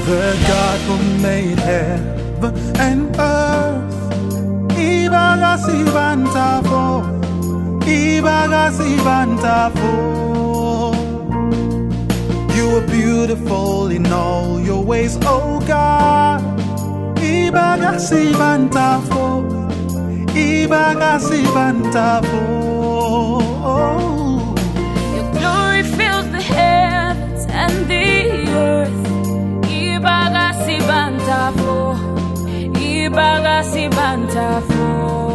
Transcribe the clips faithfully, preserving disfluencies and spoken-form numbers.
The God who made heaven and earth. Ibagasi bantafo, Ibagasi bantafo. You are beautiful in all your ways, oh God. Ibagasi bantafo, Ibagasi bantafo. Your glory fills the heavens and the earth. Ibagasi bantafo, Ibagasi bantafo.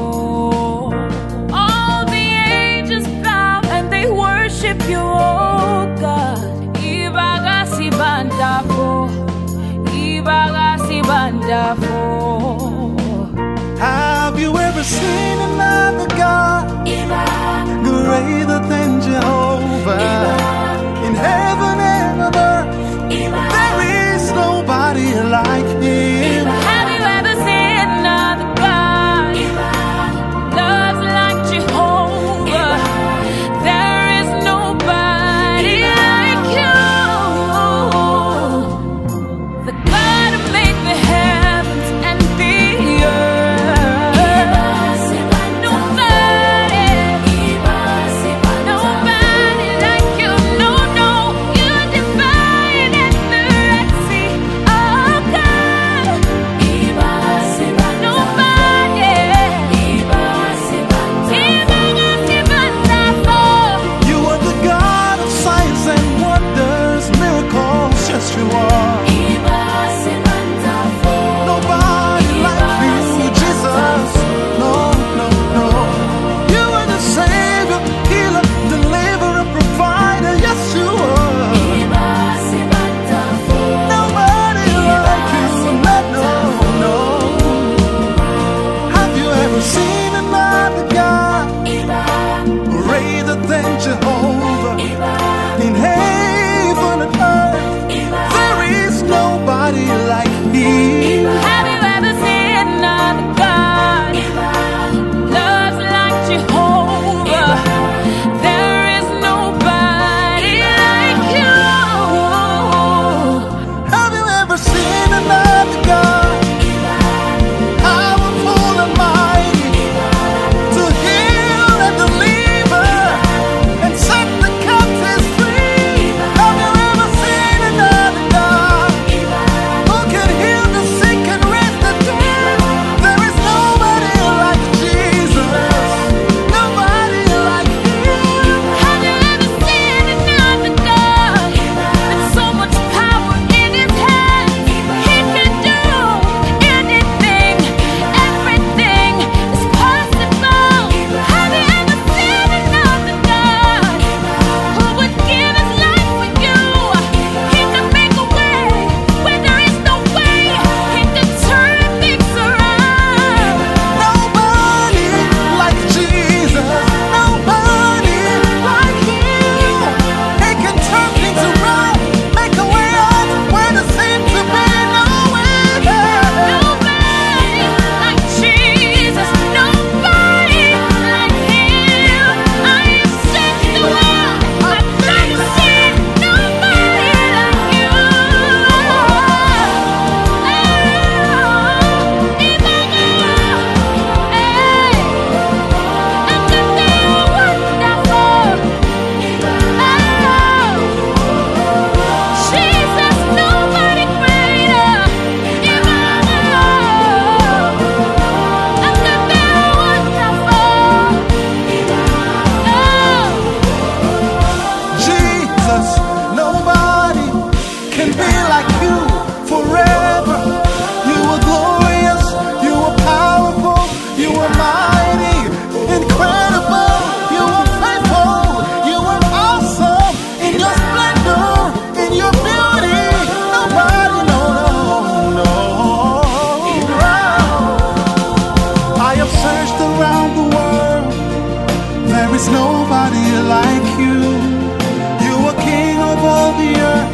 All the angels bow and they worship you, oh God. Ibagasi bantafo, Ibagasi bantafo. Have you ever seen another God greater than Jehovah? In heaven and on earth, there is nobody like him. Have you ever seen another God? Loves like Jehovah. There is nobody like you. The God who made the heavens and the earth. Nobody, nobody like you. No, no, you're divine as the Red Sea. Oh God, nobody. You are the God of signs and wonders, miracles, yes you are. Nobody like you, Jesus. No, no, no. You are the Savior, healer, deliverer, provider, yes you are. Nobody like you, no, no, no. Have you ever seen another God greater than Jehovah? In heaven and earth, there is nobody like him. Have you ever seen another God? Loves like Jehovah. There is nobody like you. Have you ever seen another God? Powerful and mighty, to heal and deliver and set the captives free. Have you ever seen another God who can heal the sick and raise the dead? There is nobody like Jesus, nobody like him. Have you ever seen another God with so much power in his hands? He can do anything, everything is possible. Have you ever seen another God who would give his life for you? He can make a way where there is no way. He can turn things around. Nobody like Jesus, nobody like him. He can turn things around, make a way out where there seems to be no way. Nobody like Jesus, nobody like him. I have searched the world, I've not seen nobody like you. Jesus, nobody greater. Jesus, nobody can be like you forever. You are glorious, you are powerful, you are mighty, incredible, you are faithful, you are awesome in your splendor, in your beauty. Nobody, no, no, no. I have searched around the world, there is nobody like you. You are King of all the earth,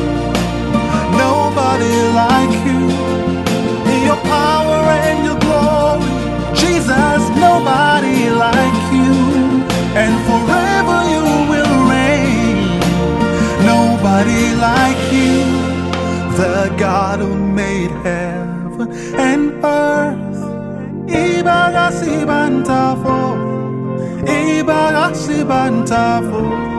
nobody like you. In your power and your glory, Jesus, nobody like you. And forever you will reign, nobody like you. The God God who made heaven and earth. Ibaga sibantafo, Ibaga sibantafo.